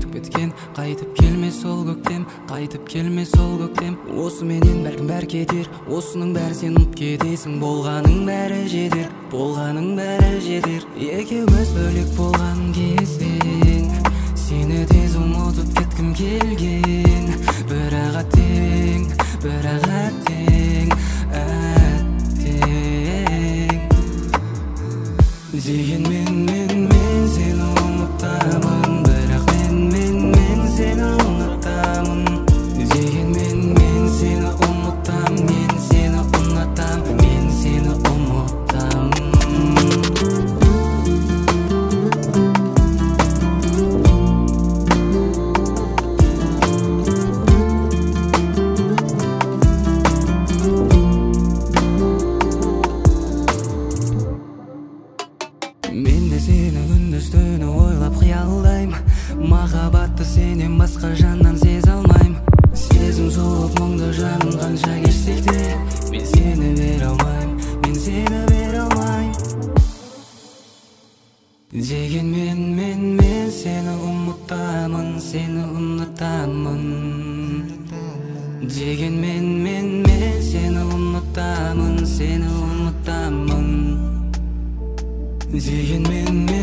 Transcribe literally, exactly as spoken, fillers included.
өтүп кеткен. Кайтып келмес ол көктем, кайтып келмес ол көктем. Осы менен бәлкім бәр кетер, осының бәрі сен ұмыт кетесің. Болғаның бәрі жетер, болғаның бәрі жетер. Екеуміз бөлек болған кезден сені тез ұмытып кеткім келген. Бірақ әттең, бірақ әттең, әттең. Дегенмен мен, мен сені ұмытамын. Бірақ мен, мен, мен сені ұмытамын. Дегенмен мен сені ұмытам, мен сені ұнатам, мен сені ұмытам. Мен де сені күндіз түні ойлап қиялдайм. Махаббатты сенен басқа жаннан сезе алмайм. Сезім соғып мұңды жаным қанша кешсек те, мен сені бере алмайм, мен сені бере алмайм. Дегенмен мен, мен сені ұмытамын, сені ұнатамын. Дегенмен мен, мен сені ұнатамын, сені ұнатамын. Дегенмен мен